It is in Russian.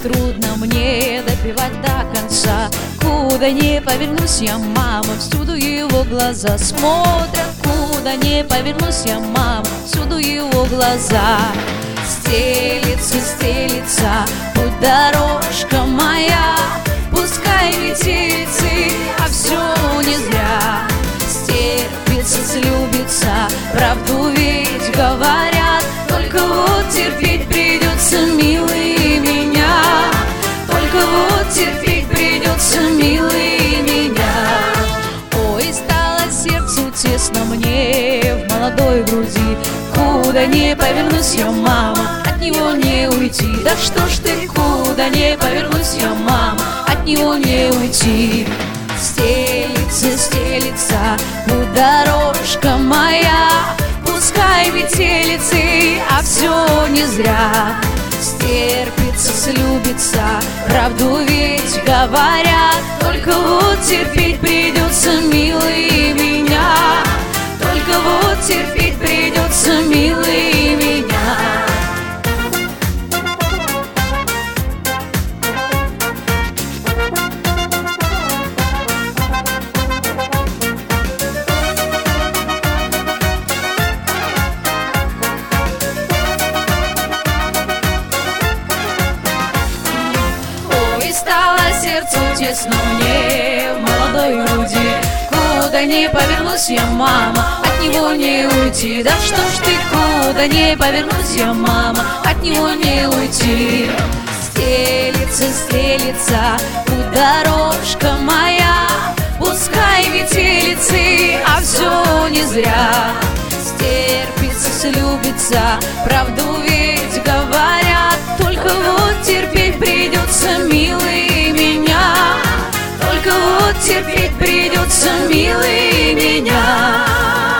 трудно мне допивать до конца. Куда не повернусь я, мама, всюду его глаза смотрят. Куда не повернусь я, мама, всюду его глаза. Стелится, стелится путь дорожка моя, пускай метелицы, а все не зря. Стерпится, слюбится, правду ведь говорят, только вот терпеть придется, милый, меня. Только вот терпеть придется, милый, меня. Ой, стало сердцу тесно мне в молодой груди. Куда не повернусь я, мама, от него не уйти. Да что ж ты, куда не повернусь я, мама, от него не уйти. Стелится, стелится путь дорожка моя, пускай метелицы, а все не зря. Стерпится, слюбится, правду ведь говорят, только вот терпеть придется, милый, меня. Только вот терпеть придется, милый, меня. Стало сердцу тесно мне в молодой груди. Куда не повернусь я, мама, от него не уйти. Да что ж ты, куда не повернусь я, мама, от него не уйти. Стелится, стелится путь дорожка моя, пускай метелицы, а все не зря. Стерпится, слюбится, правду ведь говорят, только вот терпеть придется, милый, меня. Только вот терпеть придется, милый, меня.